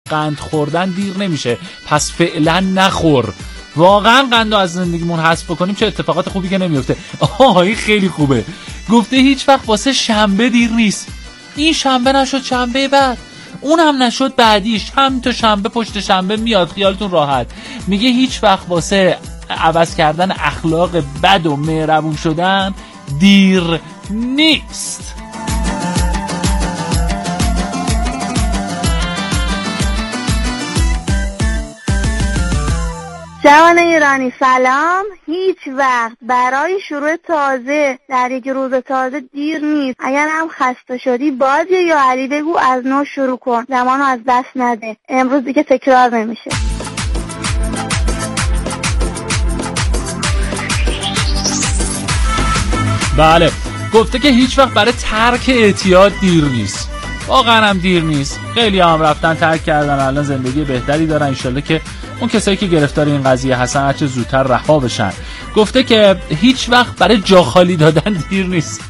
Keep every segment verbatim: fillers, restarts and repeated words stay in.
قند خوردن دیر نمیشه، پس فعلا نخور. واقعا قندو از زندگیمون حذف بکنیم چه اتفاقات خوبی که نمیفته. آها این خیلی خوبه. گفته هیچ وقت واسه شنبه دیر نیست. این شنبه نشد شنبه بعد، اون هم نشد بعدیش، هم تا شنبه پشت شنبه میاد، خیالتون راحت. میگه هیچ وقت واسه عوض کردن اخلاق بد و مهربون شدن دیر نیست. جوان ایرانی سلام. هیچ وقت برای شروع تازه در یک روز تازه دیر نیست. اگر هم خسته شدی باز یا علی بگو از نو شروع کن، زمانو از دست نده، امروز دیگه تکرار نمیشه. بله گفته که هیچ وقت برای ترک اعتیاد دیر نیست. واقعا هم دیر نیست. خیلی هم رفتن ترک کردن، الان زندگی بهتری دارن. انشالله که اون کسایی که گرفتار این قضیه هستن هرچه زودتر رها بشن. گفته که هیچ وقت برای جا خالی دادن دیر نیست.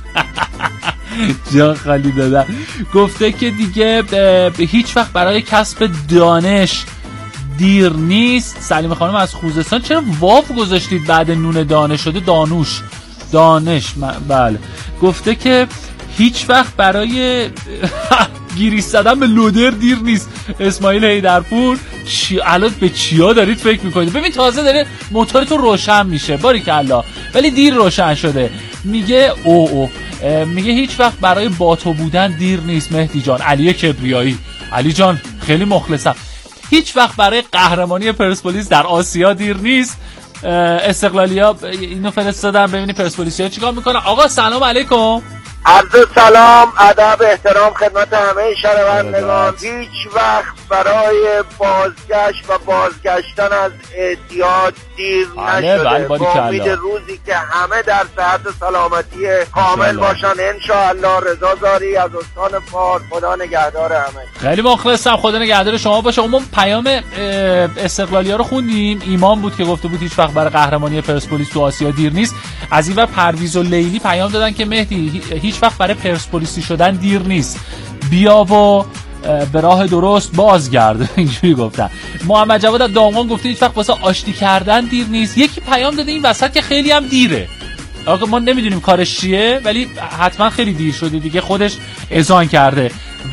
جا خالی دادن. گفته که دیگه هیچ وقت برای کسب دانش دیر نیست. سلیم خانم از خوزستان، چرا واف گذاشتید بعد نون دانش شده دانوش؟ دانش بله. گفته که هیچ وقت برای گیریش زدن به لودر دیر نیست. اسماعیل حیدرپور، چی الان به چیا دارید فکر میکنید؟ ببین تازه داره موتورتون روشن میشه، باریکالله، ولی دیر روشن شده. میگه او او میگه هیچ وقت برای باتو بودن دیر نیست. مهدی جان، علی کبریایی، علی جان خیلی مخلصم. هیچ وقت برای قهرمانی پرسپولیس در آسیا دیر نیست. استقلالیا اینو فرستادن ببینید پرسپولیسیا چیکار میکنه. آقا سلام علیکم. عرض سلام، ادب، احترام خدمت همه شنوندگان. هیچ وقت برای بازگشت و بازگشتن از اعتیاد دیر نشده. با امید روزی که همه در صحت سلامتی کامل باشن انشاءالله. رضا زاری از استان فارس. خدا نگهدار همه. خیلی مخلصم، خدا نگهدار شما باشه. ما پیام استقلالیا رو خوندیم. ایمان بود که گفته بود هیچ وقت برای قهرمانی پرسپولیس تو آسیا دیر نیست. از این ور پرویز و لیلی پیام دادن که مهدی هیچ وقت برای پرسپولیسی شدن دیر نیست، بیا و به راه درست بازگرد. اینجوری گفتن. محمد جواد از دامغان گفته هیچ وقت واسه آشتی کردن دیر نیست. یکی پیام داده این وسط که خیلی هم دیره. آقا ما نمیدونیم کارش چیه، ولی حتما خیلی دیر شده دیگه، خودش اذعان کرده. و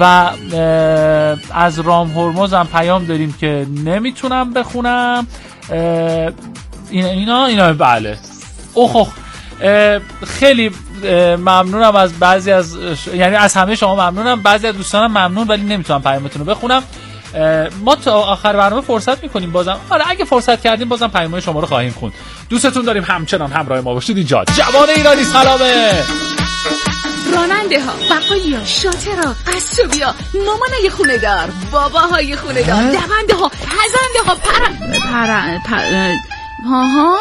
از رام هرمز هم پیام داریم که نمیتونم بخونم. اینا اینا, اینا بله. اوه اوه خیلی ممنونم از بعضی از ش... یعنی از همه شما ممنونم، بعضی از دوستانم ممنون، ولی نمیتونم پیامتون رو بخونم. ما تا آخر برنامه فرصت میکنیم بازم. آره اگه فرصت کردیم بازم پیام‌های شما رو خواهیم خوند. دوستتون داریم، همچنان همراه ما باشید. اینجا جوان ایرانی سلامه. راننده ها، بقالیا، شاطرها، قصابیا، مامانای خونه دار، باباهای خونه دار، دونده ها، پزنده ها، پرن پرن پرن ها ها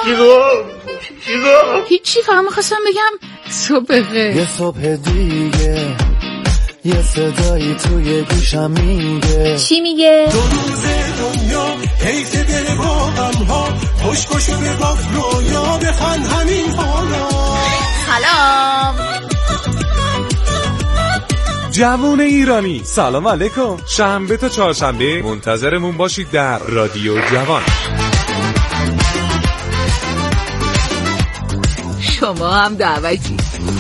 هیچی، فقط میخواستم بگم صبح بخیر. یه صبح دیگه یه صدایی توی گوشم میگه. چی میگه؟ دو روز دنیا حیث دل با غمها، خوش خوش به باف رویا بخند همین حالا. سلام جوان ایرانی سلام علیکم. شنبه تا چهارشنبه منتظرمون باشید در رادیو جوان. شما هم دعوتی.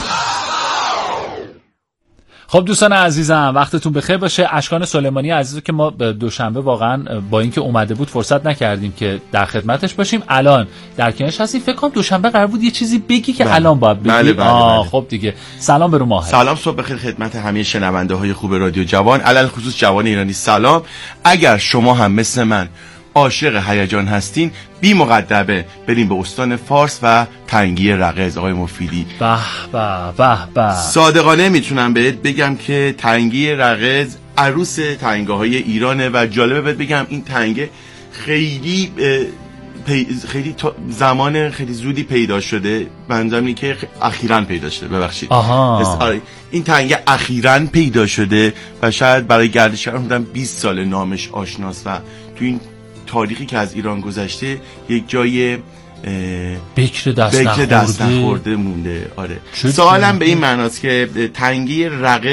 خب دوستان عزیزم وقتتون بخیر باشه. اشکان سلیمانی عزیزو که ما دوشنبه واقعا با اینکه اومده بود فرصت نکردیم که در خدمتش باشیم، الان در کنارش هستیم. فکر کنم دوشنبه قرار بود یه چیزی بگی که بله. الان باید بگی. بله بله آه بله. خب دیگه سلام به رو ماه. سلام، صبح بخیر خدمت همه شنونده های خوب رادیو جوان، علل خصوص جوان ایرانی سلام. اگر شما هم مثل من عاشق هیجان هستین، بی مقدمه بریم به استان فارس و تنگی رقز. آقای مفیدی به به به به. صادقانه میتونم بهت بگم که تنگی رقز عروس تنگه‌های ایرانه و جالبه بهت بگم این تنگه خیلی پی... خیلی زمان خیلی زودی پیدا شده. منظورم اینه که اخیراً پیدا شده. ببخشید. آها. این تنگه اخیراً پیدا شده و شاید برای گردشگران بودن بیست سال نامش آشناست و تو این تاریخی که از ایران گذشته یک جای بکر دست نخورده. دست نخورده مونده. آره. سوالم به این معناست که تنگی رقز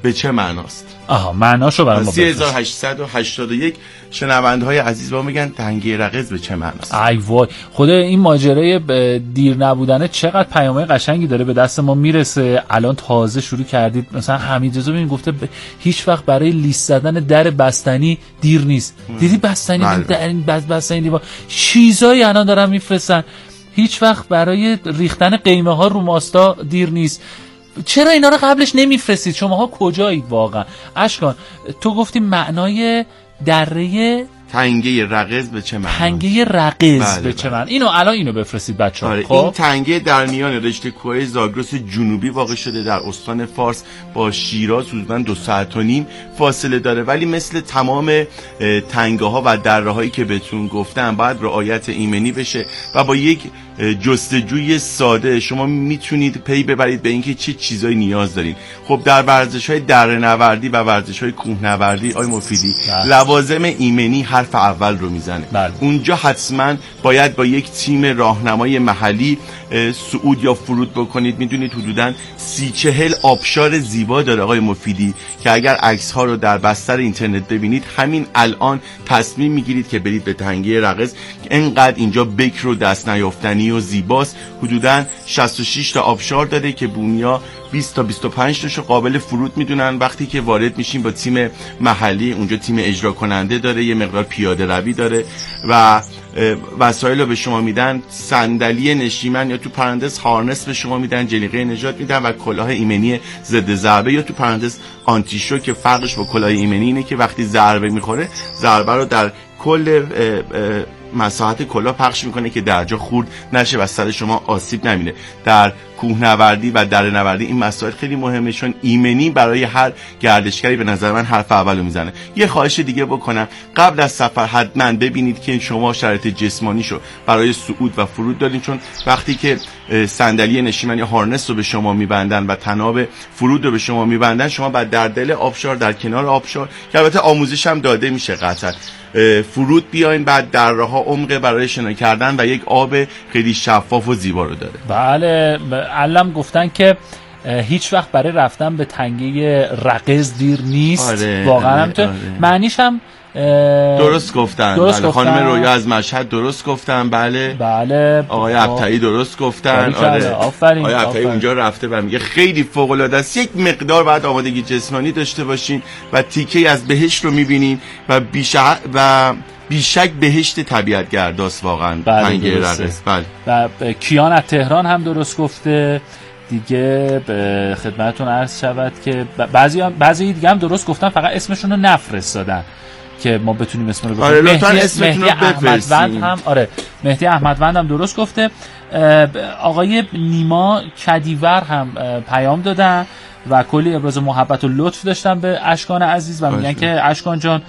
به چه معناست. آها معناشو برام سه هزار و هشتصد و هشتاد و یک شنونده‌های عزیز با میگن تنگه رقیز به چه معناست. ای وای خدا این ماجرای دیر نبودنه چقدر پیام‌های قشنگی داره به دست ما میرسه. الان تازه شروع کردید مثلا حمیدرضا ببین گفته ب... هیچ وقت برای لیست زدن در بستنی دیر نیست. دیدی بستنی در این بستنی دیوار چیزایی الان دارن میفرستن. هیچ وقت برای ریختن قیمه ها رو ماستا دیر نیست. چرا اینا رو قبلش نمیفرستید؟ شماها کجایید واقعا؟ اشکان تو گفتی معنای دره تنگه رقیز به چه معنی؟ تنگه رقیز بله به چه بله. معنی؟ اینو الان اینو بفرستید بچه‌ها. آره، خب این تنگه در میان رشته کوههای زاگرس جنوبی واقع شده در استان فارس با شیراز حدوداً دو ساعت و نیم فاصله داره، ولی مثل تمام تنگه ها و دره هایی که بهتون گفتم باید رعایت ایمنی بشه و با یک جستجوی ساده شما میتونید پی ببرید به اینکه چه چیزایی نیاز دارین. خب در ورزش‌های دره‌نوردی و ورزش‌های کوهنوردی آی مفیدی لوازم ایمنی حرف اول رو میزنه. بله. اونجا حتما باید با یک تیم راهنمای محلی صعود یا فرود بکنید. میدونید حدوداً سی چهل آبشار زیبا داره آقای مفیدی که اگر عکس ها رو در بستر اینترنت ببینید همین الان تصمیم میگیرید که برید به تنگه رقیز. انقدر اینجا بکر و دست نیافتنی و زیباست. حدوداً شصت و شش تا آبشار داره که بومیا بیست تا بیست و پنج تاشو قابل فرود میدونن. وقتی که وارد میشین با تیم محلی، اونجا تیم اجرا کننده داره، یه مقدار پیاده روی داره و وسایل رو به شما میدن. صندلی نشیمن یا تو پرانتز هارنس به شما میدن، جلیقه نجات میدن و کلاه ایمنی ضد ضربه یا تو پرانتز آنتی شوک که فرقش با کلاه ایمنی اینه که وقتی ضربه میخوره ضربه رو در کل مساحت کلاه پخش میکنه که درجا خورد نشه و سر شما آسیب نمینه. در کوهنوردی و دره‌نوردی این مسائل خیلی مهمه چون ایمنی برای هر گردشگری به نظر من حرف اولو میزنه. یه خواهش دیگه بکنم، قبل از سفر حتما ببینید که شما شرایط جسمانیشو برای صعود و فرود دارین، چون وقتی که صندلی نشیمن یا هارنس رو به شما میبندن و تناب فرود رو به شما میبندن، شما بعد در دل آبشار، در کنار آبشار که البته آموزش هم داده میشه قطعا، فرود بیاین، بعد درها عمق برای شنا کردن و یک آب خیلی شفاف و زیبا رو داره. بله علم گفتن که هیچ وقت برای رفتن به تنگه رقیز دیر نیست. آره، واقعا آره، همینطور. آره. معنیش هم درست گفتن. درست بله. گفتن. خانم رویا از مشهد درست گفتن. بله بله. آقای ابطحی درست گفتن. آره آفرین. آقای ابطحی اونجا رفته و میگه خیلی فوق العاده است. یک مقدار بعد آمادگی جسمانی داشته باشین و تیکه از بهشت رو میبینین و بیش و بیشک بهشت طبیعت گرداست واقعا. بله تنگه رقیز. بله. و کیان از تهران هم درست گفته دیگه. به خدمتتون عرض شود که بعضی هم بعضی دیگه هم درست گفتن، فقط اسمشون رو نفرستادن که ما بتونیم اسم رو بخونیم. آره لطفاً اسمتون رو بفرستین. هم آره مهدی احمدوند هم درست گفته. آقای نیما کدیور هم پیام دادن و کلی ابراز محبت و لطف داشتن به اشکان عزیز و میگن که اشکان جان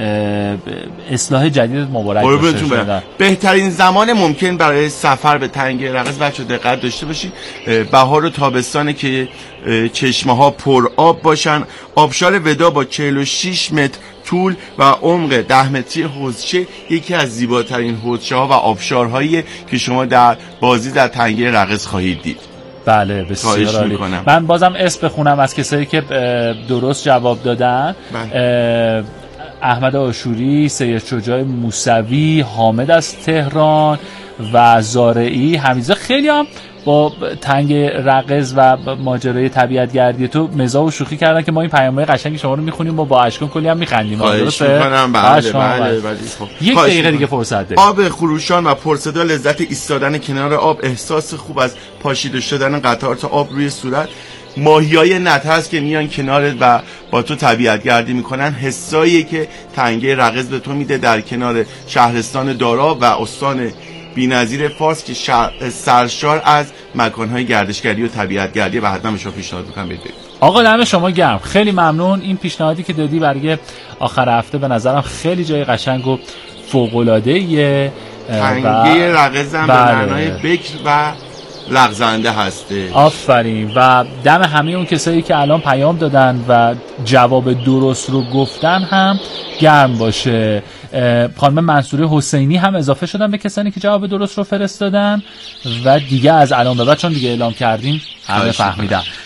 اصلاح جدیدت مبارک باشه. بهترین زمان ممکن برای سفر به تنگه رقیز بچه دقت داشته باشید بهار و تابستانه که چشمه ها پر آب باشن. آبشار ودا با چهل و شش متر طول و عمق ده متری حوضچه یکی از زیباترین حوضچه ها و آبشارهایی که شما در بازی در تنگه رقیز خواهید دید. بله بسیار عالی. من بازم اسم بخونم از کسایی که درست جواب دادن. بله. احمد آشوری، سید شجاع موسوی، حامد از تهران و زارعی. حمیزه خیلی هم با تنگ رقیز و ماجرای طبیعت گردی تو مزاح و شوخی کردن که ما این پیام‌های قشنگ شما رو میخونیم و با اشکان کلی هم میخندیم. درسته؟ بله بله بله. یک دقیقه دیگه فرصت ده. آب خروشان و پرصدا، لذت ایستادن کنار آب، احساس خوب از پاشیده شدن قطرات آب روی صورت، ماهیای نترس که میان کنارت و با تو طبیعت گردی میکنن، حسایی که تنگه رقیز به تو میده در کنار شهرستان دارا و استان بی‌نظیر فارس که سرشار از مکانهای گردشگری و طبیعت گردی و حتما شما پیشنهاد میکنم برید. آقا دم شما گرم، خیلی ممنون. این پیشنهادی که دادی برای آخر هفته به نظرم خیلی جای قشنگ و فوق العاده ایه. تنگه رقیز هم به معنای بکر و لغزنده هسته. آفرین. و دم همه اون کسایی که الان پیام دادن و جواب درست رو گفتن هم گرم باشه. خانم منصوره حسینی هم اضافه شدن به کسانی که جواب درست رو فرستادن و دیگه از الان به بعد چون دیگه اعلام کردیم همه فهمیدن.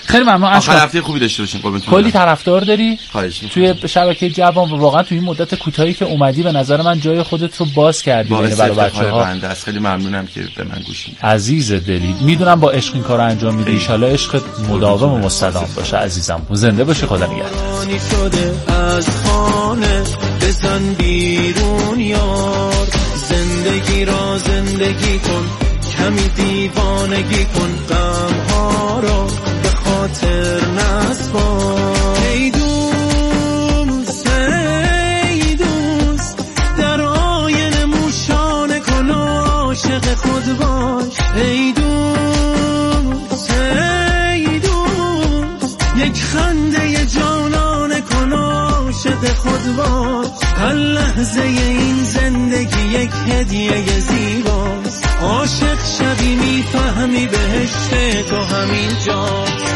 خیلی ممنون. آخر هفته خوبی داشته باشین. قربونتون. کلی طرفدار داری؟ خواهش توی شبکه جوان و واقعا توی این مدت کوتاهی که اومدی به نظر من جای خودت رو باز کردی برای بچه‌ها. بنده است. خیلی ممنونم که به من گوش میدید. عزیز دلی، میدونم با عشق این کارو انجام میدی. ان شاءالله عشقت مداوم و مستدام باشه عزیزم. زنده باشی. خدا نگهدار. از خانه بزن بیرون یار، زندگی را زندگی کن، کمی دیوانگی کن، غم ها را به خاطر نسپار. ای دوست ای دوست در آینه موشانه کن، عاشق خود باش. ای دوست ای دوست یک خنده جانانه کن، عاشق خود باش. هر لحظه این زندگی یک هدیه زیباست، عاشق شبی میفهمی بهشت تو همین جاست.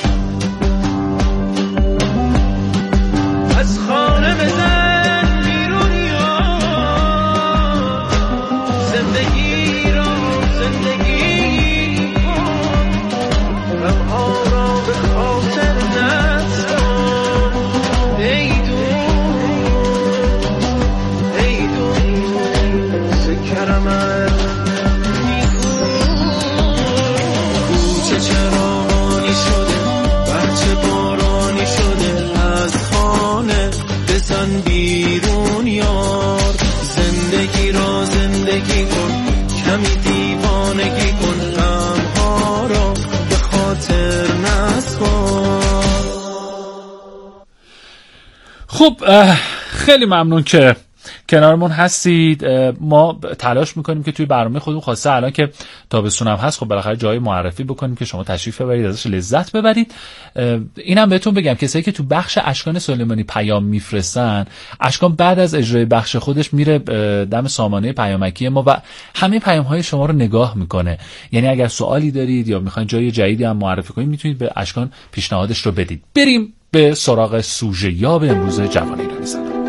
از خانه بزن بیرون یار، زندگی را زندگی کن، غم‌ها را به خاطر نسپار. ای کوچه چراغانی شده، بچه بارانی شده، از خانه بزن بیرون یار، زندگی را زندگی کن، کمی دیوانگی کن، غم‌ها را به خاطر نسپار. خب خیلی ممنون که کنارمون هستید. ما تلاش میکنیم که توی برنامه خودمون خاصه الان که تابستون هم هست، خب بالاخره جای معرفی بکنیم که شما تشریف ببرید، ازش لذت ببرید. اینم بهتون بگم کسایی که تو بخش اشکان سلیمانی پیام میفرستن، اشکان بعد از اجرای بخش خودش میره دم سامانه پیامکی ما و همه پیام های شما رو نگاه میکنه. یعنی اگر سوالی دارید یا میخواین جای جدیدی هم معرفی کنید، میتونید به اشکان پیشنهادش رو بدید. بریم به سراغ سوژه یاب امروز جوان ایرانی زدن.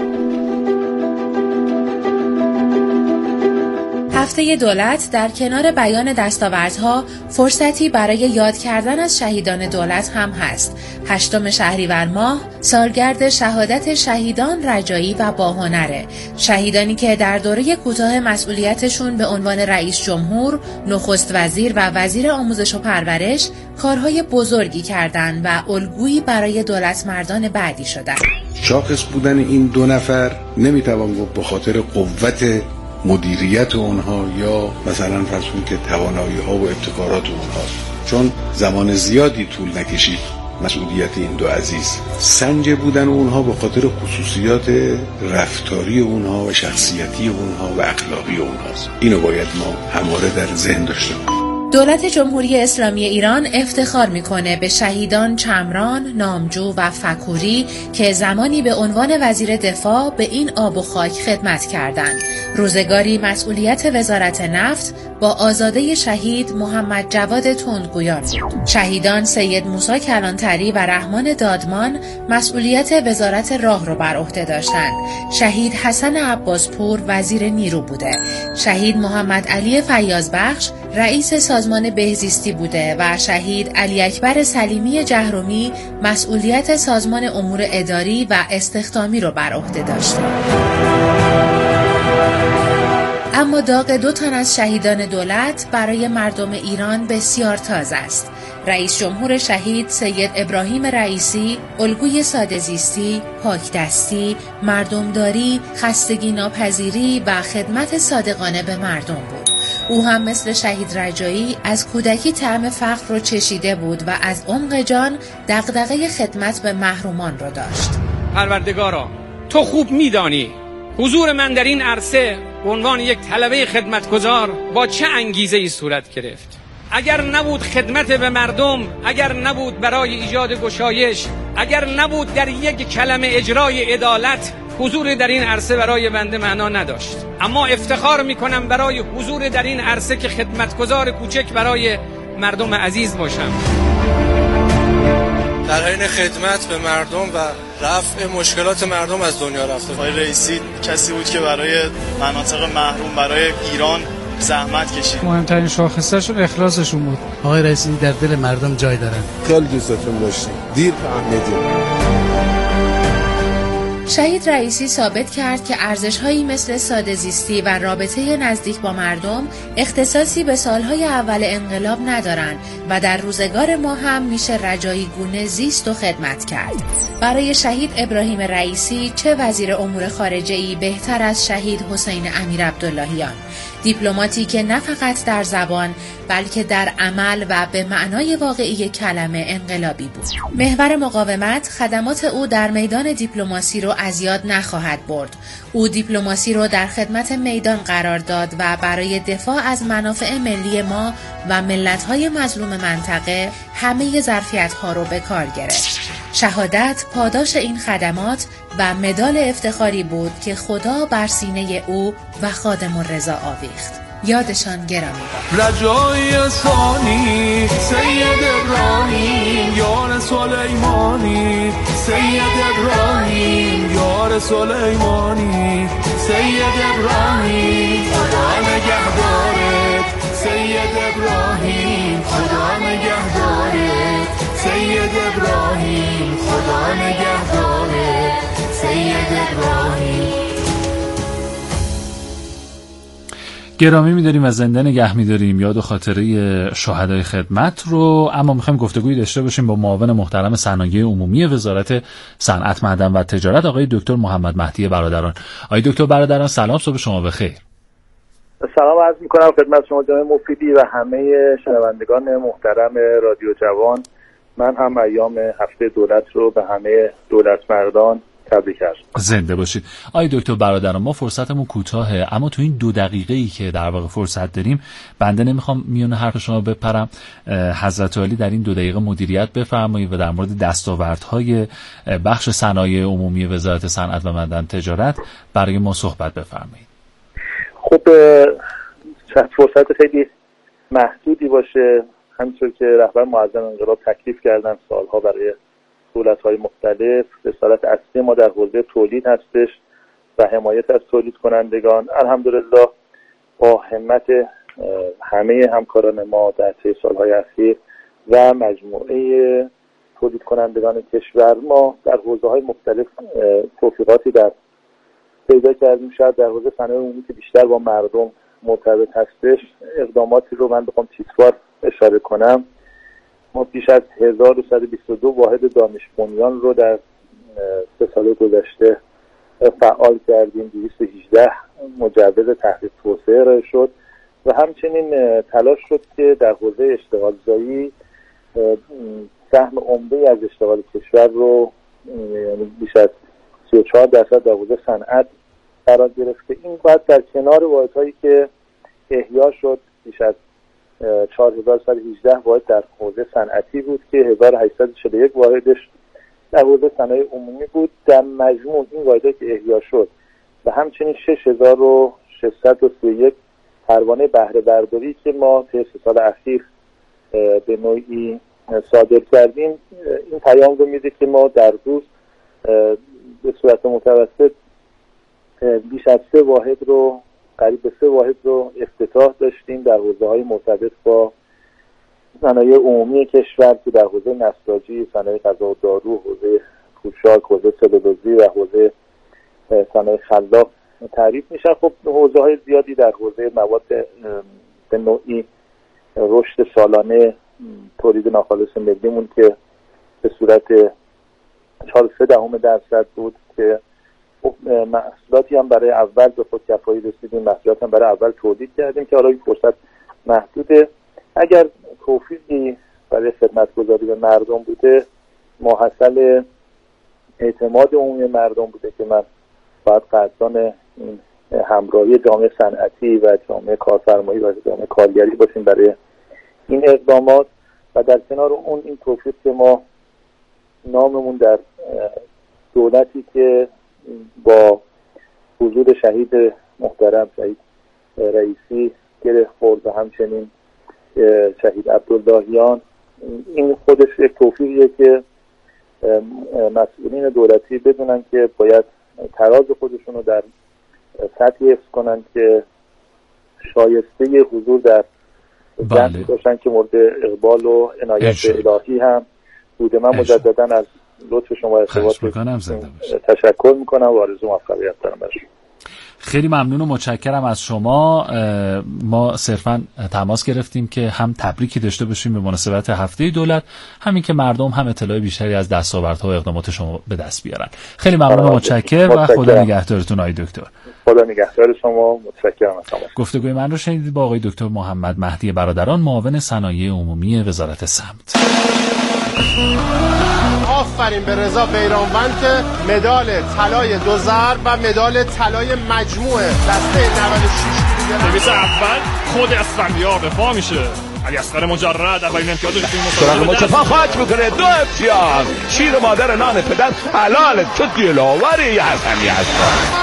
هفته دولت در کنار بیان دستاوردها فرصتی برای یاد کردن از شهیدان دولت هم هست. هشتم شهریور ماه سالگرد شهادت شهیدان رجایی و باهنره، شهیدانی که در دوره کوتاه مسئولیتشون به عنوان رئیس جمهور، نخست وزیر و وزیر آموزش و پرورش کارهای بزرگی کردند و الگویی برای دولت مردان بعدی شدند. شاخص بودن این دو نفر نمیتوان گفت به خاطر قوت مدیریت اونها یا مثلا فرض کنید که توانایی ها و ابتکارات اونها، چون زمان زیادی طول نکشید مسئولیت این دو عزیز. سنج بودن اونها به خاطر خصوصیات رفتاری اونها و شخصیتی اونها و اخلاقی اونهاست. اینو باید ما همواره در ذهن داشته باشیم. دولت جمهوری اسلامی ایران افتخار میکنه به شهیدان چمران، نامجو و فکوری که زمانی به عنوان وزیر دفاع به این آب و خاک خدمت کردند. روزگاری مسئولیت وزارت نفت با آزاده شهید محمد جواد تندگویان بود. شهیدان سید موسی کلانتری و رحمان دادمان مسئولیت وزارت راه رو بر عهده داشتند. شهید حسن عباسپور وزیر نیرو بوده. شهید محمد علی فیاضبخش رئیس سازمان بهزیستی بوده و شهید علی اکبر سلیمی جهرومی مسئولیت سازمان امور اداری و استخدامی رو بر عهده داشته. اما داغ دو تن از شهیدان دولت برای مردم ایران بسیار تازه است. رئیس جمهور شهید سید ابراهیم رئیسی الگوی ساده‌زیستی، پاکدستی، مردمداری، خستگی ناپذیری و خدمت صادقانه به مردم بود. او هم مثل شهید رجایی از کودکی طعم فقر رو چشیده بود و از عمق جان دغدغه خدمت به محرومان رو داشت. پروردگارا، تو خوب میدانی حضور من در این عرصه به عنوان یک طلبه خدمتگزار با چه انگیزه‌ای صورت گرفت. اگر نبود خدمت به مردم، اگر نبود برای ایجاد گشایش، اگر نبود در یک کلمه اجرای عدالت، حضور در این عرصه برای بنده معنا نداشت. اما افتخار میکنم برای حضور در این عرصه که خدمتگزار کوچک برای مردم عزیز باشم. در حین خدمت به مردم و رفع مشکلات مردم از دنیا رفته. آقای رئیسی کسی بود که برای مناطق محروم، برای ایران زحمت کشید. مهمترین شاخصه‌شون اخلاصشون بود. آقای رئیسی در دل مردم جای دارن. خیلی دوستتون داشتیم. دیر فهمیدیم. شهید رئیسی ثابت کرد که ارزش‌هایی مثل ساده‌زیستی و رابطه نزدیک با مردم اختصاصی به سالهای اول انقلاب ندارند و در روزگار ما هم میشه رجایی گونه زیست و خدمت کرد. برای شهید ابراهیم رئیسی چه وزیر امور خارجه‌ای بهتر از شهید حسین امیرعبداللهیان، دیپلماتی که نه فقط در زبان بلکه در عمل و به معنای واقعی کلمه انقلابی بود. محور مقاومت خدمات او در میدان دیپلماسی رو از یاد نخواهد برد. او دیپلماسی رو در خدمت میدان قرار داد و برای دفاع از منافع ملی ما و ملت‌های مظلوم منطقه همه ظرفیت‌ها رو به کار گرفت. شهادت پاداش این خدمات و مدال افتخاری بود که خدا بر سینه او و خادم الرضا آویخت. یادشان گرامی باد. رجای ثانی سید ابراهیم یار سلیمانی، سید ابراهیم یار سلیمانی، سید ابراهیم خدا نگهدارت، سید ابراهیم خدا نگهدارت، سید ابراهیم خدا نگهدارت، سید ابراهیم. گرامی می‌داریم و زنده نگه می‌داریم یاد و خاطره شهدای خدمت رو. اما می‌خوایم گفتگویی داشته باشیم با معاون محترم صنایع عمومی وزارت صنعت، معدن و تجارت آقای دکتر محمد مهدی برادران. آقای دکتر برادران سلام، صبح شما بخیر. سلام عرض می‌کنم خدمت شما جناب مفیدی و همه شنوندگان محترم رادیو جوان. من هم ایام هفته دولت رو به همه دولتمردان تبریک عرض می‌کنم. زنده باشید. آقای دکتر برادران، ما فرصتمون کوتاهه، اما تو این دو دقیقه‌ای که در واقع فرصت داریم بنده نمیخوام میون حرف شما بپرم. حضرت عالی در این دو دقیقه مدیریت بفرمایید و در مورد دستاوردهای بخش صنایع عمومی وزارت صنعت و معدن تجارت برای ما صحبت بفرمایید. خب فرصت خیلی محدودی باشه، همونطور که رهبر معظم انقلاب تکلیف کردن سالها برای دولت‌های مختلف. رسالت اصلی ما در حوزه تولید هستش و حمایت از تولید کنندگان. الحمدلله با همت همه همکاران ما در طی سالهای اخیر و مجموعه تولید کنندگان کشور ما در حوزه‌های مختلف توفیقاتی در پیدا کردیم. شاید در حوزه صنایع عمومی که بیشتر با مردم مرتبط هستش اقداماتی رو من بخوام تیتروار اشاره کنم. ما بیش از هزار و صد و بیست و دو واحد دانش بنیان رو در سه سال گذشته فعال کردیم. دویست و هجده مجوز تحقیق توسعه ارائه شد و همچنین تلاش شد که در حوزه اشتغال زایی سهم عمده از اشتغال کشور رو، یعنی بیش از سی و چهار درصد در حوزه صنعت قرار گرفت که این بعد در کنار واحدهایی که احیا شد بیش از چهار هزار و صد و هجده واحد در حوزه صنعتی بود که هزار و هشتصد و چهل و یک واحدش در حوزه صنایع عمومی بود. در مجموع این واحدها که احیا شد و همچنین شش هزار و ششصد و سی و یک پروانه بهره برداری که ما طی سه سال اخیر به نوعی صادر کردیم، این پیام رو میده که ما در روز به صورت متوسط بیش از سه واحد رو قریب به سه واحد رو افتتاح داشتیم در حوزه‌های مرتبط با صنایع عمومی کشور که در حوزه نساجی، صنایع غذا و دارو، حوزه پوشاک، حوزه سلولوزی و حوزه صنایع خلاق تعریف میشن. خب حوزه‌های زیادی در حوزه مواد به نوعی رشد سالانه تولید ناخالص ملیمون که به صورت چهار و سه دهم درصد بود که محصولاتی هم برای اول به خود کفایی رسیدیم، محصولات هم برای اول تولید کردیم که حالا این فرصت محدوده. اگر توفیقی برای خدمتگزاری به مردم بوده، ماحصل اعتماد عمومی مردم بوده که من باید قدردان این همراهی جامعه صنعتی و جامعه کارفرمایی و جامعه کارگری باشیم برای این اقدامات و در کنار اون این توفیق که ما ناممون در دولتی که با حضور شهید محترم شهید رئیسی گره خورد و همچنین شهید عبداللهیان، این خودش یک توفیقیه که مسئولین دولتی بدونن که باید تراز خودشون رو در سطحی حفظ کنن که شایسته حضور در بله. جمعی باشن که مورد اقبال و عنایت الهی هم بوده. من مجددا از لطف شما ارتباط تشکر میکنم و آرزو موفقیت دارم برشون. خیلی ممنون و متشکرم از شما. ما صرفا تماس گرفتیم که هم تبریکی داشته باشیم به مناسبت هفته دولت، همین که مردم هم اطلاع بیشتری از دستاوردها و اقدامات شما به دست بیارن. خیلی ممنون و متشکرم و خدا نگهدارتون آقای دکتر. خدا نگهدار شما. متشکرم از شما. گفتگوی من رو شنیدید با آقای دکتر محمد مهدی برادران، معاون صنایع عمومی وزارت سمت. آفرین به رضا بیرانوند که مدال طلای دو ضرب و مدال طلای مجموعه دسته نود و شش کیلوگرم. نویس اول خود اسفندیار به پا میشه. علی اصغر مجرد اولین امتیاز رو توی مسابقه مصطفی خاک میکنه. دو امتیاز. شیر مادر نان پدر حلال تو دلاوری حسنی هست.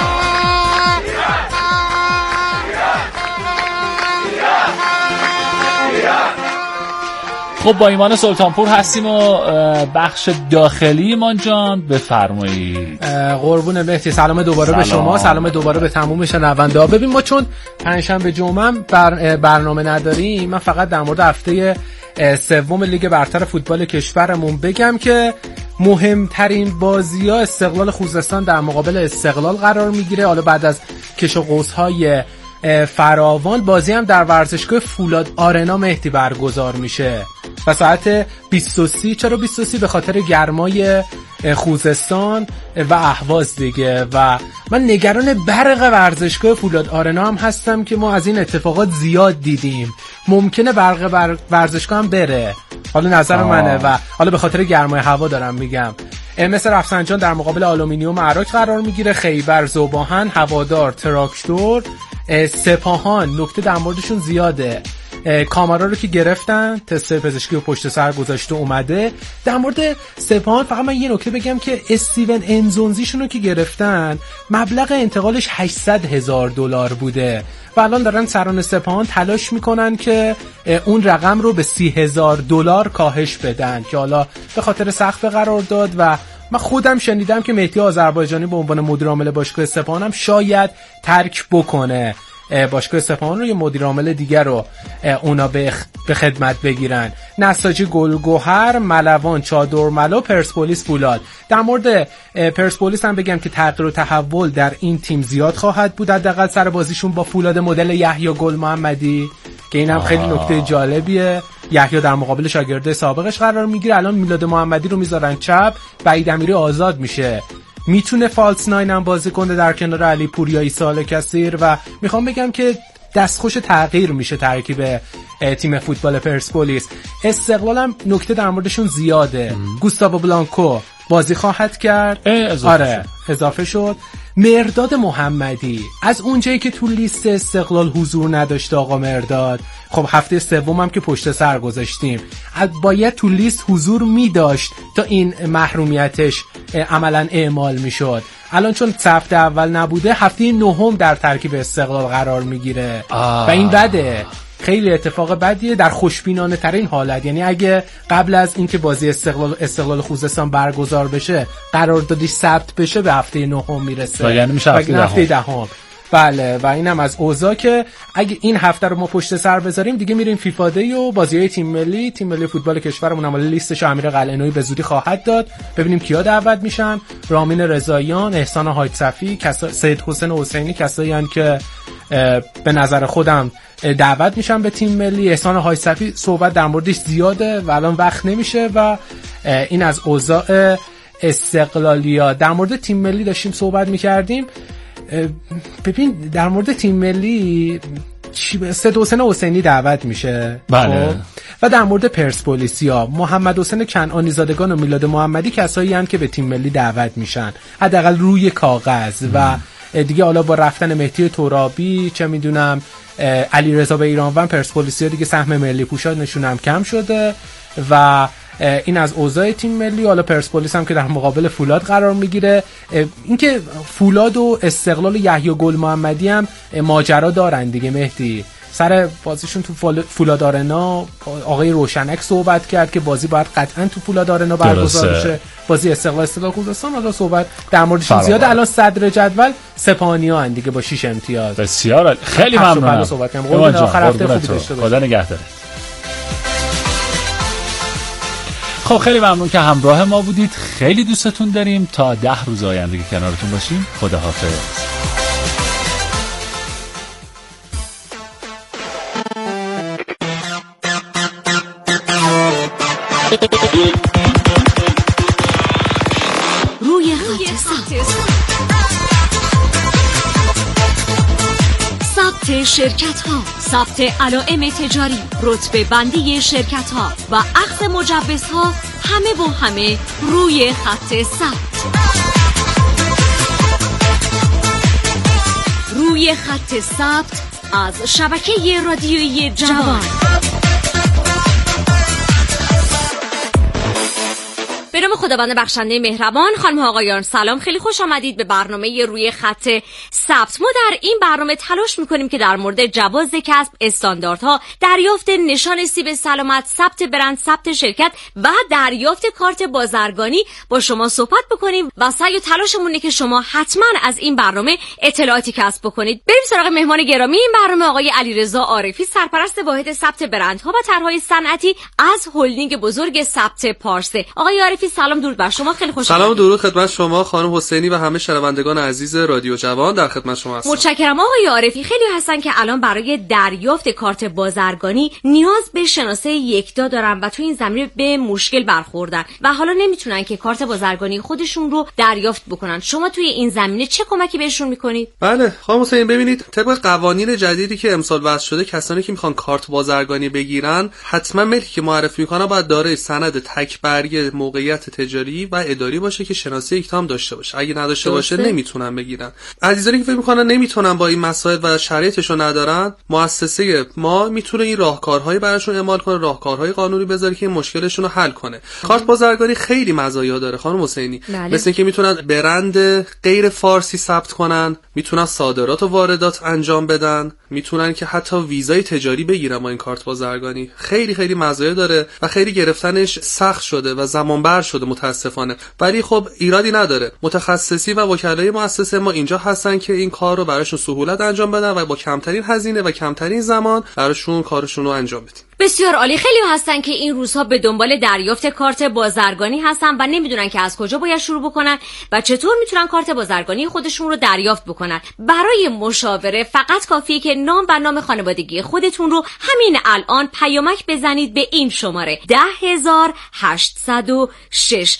خب با ایمان سلطانپور هستیم و بخش داخلی ایمان جان بفرمایید. قربون مهدی، سلام دوباره سلام. به شما، سلام دوباره به تمام شنوندا. ببین ما چون پنجشنبه جمعه بر برنامه نداریم، من فقط در مورد هفته سوم لیگ برتر فوتبال کشورمون بگم که مهمترین بازی‌ها استقلال خوزستان در مقابل استقلال قرار میگیره. حالا بعد از کش و قوس‌های فراوان بازی هم در ورزشگاه فولاد آرنا مهدی برگزار میشه و ساعت بیست و سه. چرا بیست و سه؟ به خاطر گرمای خوزستان و اهواز دیگه. و من نگران برق ورزشگاه فولاد آرنا هم هستم که ما از این اتفاقات زیاد دیدیم، ممکنه برق ورزشگاه هم بره. حالا نظر آه. منه و حالا به خاطر گرمای هوا دارم میگم. مثل رفسنجان در مقابل آلومینیوم عراق قرار میگیره. خیبر، ذوباهن، هوادار، تراکتور، سپاهان نکته در موردشون زیاده. کامرا رو که گرفتن، تست پزشکی و پشت سر گذاشته اومده. در مورد سپاهان فقط من یه نکته بگم که استیون انزونزیشون رو که گرفتن مبلغ انتقالش هشتصد هزار دلار بوده و الان دارن سران سپاهان تلاش میکنن که اون رقم رو به سی هزار دلار کاهش بدن که حالا به خاطر سقف قرار داد. و من خودم شنیدم که مهدی آذربایجانی به عنوان مدیر عامل باشگاه سپاهان هم شاید ترک بکنه باشگاه سپاهان رو، یه مدیر عامل دیگر رو اونا به خدمت بگیرن. نساجی گلگهر، ملوان، چادرملا، پرسپولیس فولاد. در مورد پرسپولیس هم بگم که تغییر و تحول در این تیم زیاد خواهد بود، حداقل سر بازیشون با فولاد مدل یحیی گل محمدی که اینم خیلی نکته جالبیه. یحیی در مقابل شاگرد سابقش قرار میگیره. الان میلاد محمدی رو میذارن چپ، بعید امیری آزاد میشه، میتونه فالس ناین هم بازی کنه در کنار علی پور یا عیسی الکثیر. و میخوام بگم که دستخوش تغییر میشه ترکیب تیم فوتبال پرسپولیس. استقلال هم نکته در موردشون زیاده. گوستاو بلانکو بازی خواهد کرد. اضافه آره شد. اضافه شد. مرداد محمدی از اونجایی که تو لیست استقلال حضور نداشته آقا مرداد، خب هفته سوم هم که پشت سر گذاشتیم، باید تو لیست حضور می داشت تا این محرومیتش عملا اعمال می شد. الان چون هفته اول نبوده، هفته نهم در ترکیب استقلال قرار می گیره و این بده، خیلی اتفاق بدیه در خوشبینانه ترین حالت. یعنی اگه قبل از اینکه بازی استقلال استقلال خوزستان برگزار بشه قراردادش ثبت بشه، به هفته نهم میرسه، یعنی میشه هفته دهم. بله و اینم از اوضاع که اگه این هفته رو ما پشت سر بذاریم دیگه میریم فیفا دی و بازی‌های تیم ملی تیم ملی فوتبال کشورمون هم لیستش امیر قلعه‌نویی به زودی خواهد داد. ببینیم کیا دعوت میشن. رامین رضاییان، احسان حاجصفی، سید حسین حسینی کسایی هستند که به نظر خودم دعوت میشن به تیم ملی. احسان حاجصفی صحبت در موردش زیاده و الان وقت نمیشه و این از اوضاع استقلالیا. در مورد تیم ملی داشتیم صحبت میکردیم. ببین در مورد تیم ملی سید حسین حسینی دعوت میشه. بله. و در مورد پرسپولیسیا محمد حسین کنعانی زادگان و میلاد محمدی کسایی هستند که به تیم ملی دعوت میشن، حداقل روی کاغذ. و دیگه حالا با رفتن مهدی ترابی چه میدونم علیرضا بیرانوند، پرسپولیسیا دیگه سهم ملی پوشانشون هم کم شده و این از اوضاع تیم ملی. حالا پرسپولیس هم که در مقابل فولاد قرار میگیره. اینکه فولاد و استقلال و یحیی گل محمدی هم ماجرا دارن دیگه مهدی. سر بازیشون تو فولاد آرنا آقای روشنک صحبت کرد که بازی باید قطعا تو فولاد آرنا برگزار بشه، بازی استقلال استقلال خوزستان. حالا صحبت در موردشون زیاد. الان صدر جدول سپاهانی‌ها ان دیگه با شش امتیاز. بسیار خیلی ممنونم. صحبت کنم قربون آخر هفته خوبی داشته باشید. خدا نگهدار. خب خیلی ممنون که همراه ما بودید. خیلی دوستتون داریم. تا ده روز آینده که کنارتون باشیم. خداحافظ. روی خط ثبت شرکت ها، ثبت علائم تجاری، رتبه بندی شرکت ها و اخذ مجوزها، همه با همه روی خط ثبت. روی خط ثبت از شبکه رادیویی جوان. به نام خداوند بخشنده مهربان. خانم ها آقایان سلام، خیلی خوش آمدید به برنامه روی خط ثبت. ما در این برنامه تلاش میکنیم که در مورد جواز کسب، استانداردها، دریافت نشان سیب سلامت، ثبت برند، ثبت شرکت و دریافت کارت بازرگانی با شما صحبت بکنیم و سعی و تلاشمون اینه که شما حتما از این برنامه اطلاعاتی کسب بکنید. بریم سراغ مهمان گرامی این برنامه، آقای علیرضا عارفی، سرپرست واحد ثبت برندها و طرحهای صنعتی از هلدینگ بزرگ ثبت پارسه. آقای عارفی سلام، درود بر شما، خیلی خوشحالم. سلام و درود خدمت شما خانم حسینی و همه شنوندگان عزیز رادیو جوان، در خدمت شما هستم. متشکرم آقای عارفی. خیلی هستن که الان برای دریافت کارت بازرگانی نیاز به شناسه یکتا دارن و تو این زمینه به مشکل برخوردن و حالا نمیتونن که کارت بازرگانی خودشون رو دریافت بکنن. شما توی این زمینه چه کمکی بهشون میکنید؟ بله خانم حسینی، ببینید طبق قوانین جدیدی که امسال وضع شده، کسانی که میخوان کارت بازرگانی بگیرن حتما ملکی که معرفی میکنن باید دارای سند تک برگ موقعیت تجاری و اداری باشه که شناسه یکتا هم داشته باشه. اگه نداشته باشه نمیتونن بگیرن. عزیزانی که فکر میکنن نمیتونن با این مسائل و شرایطشو ندارن، مؤسسه ما میتونه این راهکارهای براشون اعمال کنه، راهکارهای قانونی بذاره که این مشکلشون رو حل کنه. کارت بازرگانی خیلی مزایا داره خانم حسینی، مثل اینکه میتونن برند غیر فارسی ثبت کنن، میتونن صادرات و واردات انجام بدن، میتونن که حتی ویزای تجاری بگیرن با این کارت بازرگانی. خیلی خیلی مزایا داره و خیلی گرفتنش سخت شده و زمان بر شده متاسفانه، ولی خب ایرادی نداره. متخصصی و وکلای مؤسسه ما اینجا هستن که این کار رو براشون سهولت انجام بدن و با کمترین هزینه و کمترین زمان براشون کارشون رو انجام بدن. بسیار عالی. خیلی هستن که این روزها به دنبال دریافت کارت بازرگانی هستن و نمیدونن که از کجا باید شروع بکنن و چطور میتونن کارت بازرگانی خودشون رو دریافت بکنن. برای مشاوره فقط کافیه که نام و نام خانوادگی خودتون رو همین الان پیامک بزنید به این شماره ده هزار هشتصد و شش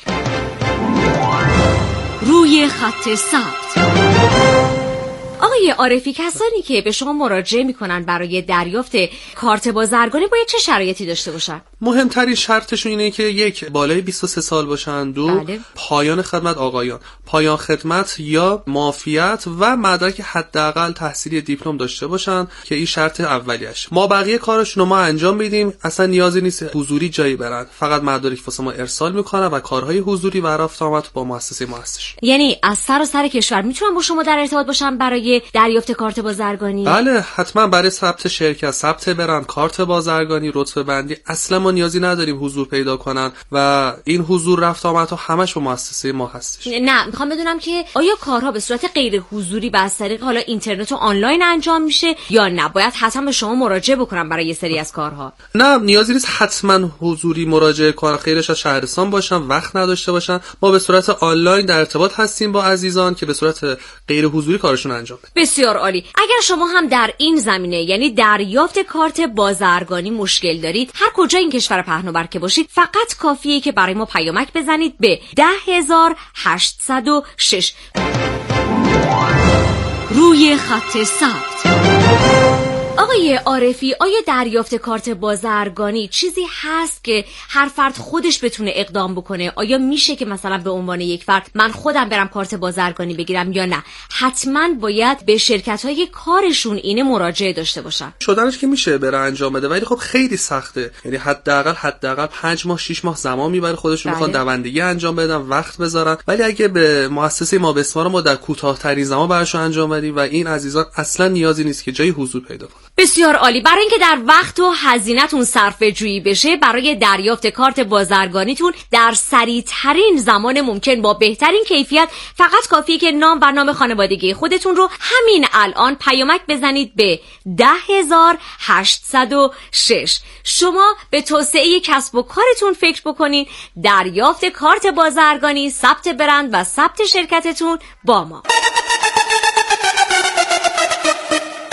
روی خط ثبت. آقای عارفی، کسانی که به شما مراجعه میکنن برای دریافت کارت بازرگانی باید چه شرایطی داشته باشن؟ مهمترین شرطشون اینه که یک، بالای بیست و سه سال باشن، دو، بله. پایان خدمت آقایان، پایان خدمت یا معافیت و مدرک حداقل تحصیلی دیپلم داشته باشن که این شرط اولیش. ما بقیه کارشون رو ما انجام میدیم، اصلا نیازی نیست حضوری جایی برن، فقط مدارک واسه ما ارسال میکنن و کارهای حضوری و رفت آمد با مؤسسه ما هستش. یعنی از سراسر کشور میتونن با شما در ارتباط باشن برای دریافت کارت بازرگانی؟ بله حتما. برای ثبت شرکت، ثبت برند، کارت بازرگانی، رتبه بندی، اصلا ما نیازی نداریم حضور پیدا کنن و این حضور رفت آمد ها همش با مؤسسه ما هستش. نه میخوام بدونم که آیا کارها به صورت غیر حضوری و از طریق حالا اینترنت و آنلاین انجام میشه یا نه باید حتما به شما مراجعه بکنم برای یه سری از کارها؟ نه نیازی نیست حتما حضوری مراجعه کنن، خیرش از شهرستان باشن، وقت نداشته باشن. ما به صورت آنلاین در ارتباط هستیم با عزیزان که به صورت غیر حضوری کارشون انجام بدن. بسیار عالی. اگر شما هم در این زمینه یعنی دریافت کارت بازرگانی مشکل دارید، هر کجا این کشور پهناور که باشید، فقط کافیه که برای ما پیامک بزنید به ده هزار هشتصد و شش روی خط ثبت. آقای عارفی، آیا دریافت کارت بازرگانی چیزی هست که هر فرد خودش بتونه اقدام بکنه؟ آیا میشه که مثلا به عنوان یک فرد من خودم برم کارت بازرگانی بگیرم یا نه حتما باید به شرکت‌های کارشون اینه مراجعه داشته باشن؟ شدنش که میشه بره انجام بده، ولی خب خیلی سخته. یعنی حداقل حداقل پنج ماه شش ماه زمان میبره، خودشون میخوان دوندگی انجام بدن، وقت بذارن. ولی اگه به مؤسسه ما بسمار ما در کوتاه‌ترین زمان براشون انجام بدیم و این عزیزان اصلا نیازی نیست که جای حضور پیدا کنن. بسیار عالی. برای اینکه در وقت و هزینه‌تون صرفه جویی بشه، برای دریافت کارت بازرگانیتون در سریع‌ترین زمان ممکن با بهترین کیفیت، فقط کافیه که نام و نام خانوادگی خودتون رو همین الان پیامک بزنید به ده هزار و هشتصد و شش. شما به توسعه کسب و کارتون فکر بکنین، دریافت کارت بازرگانی، ثبت برند و ثبت شرکتتون با ما.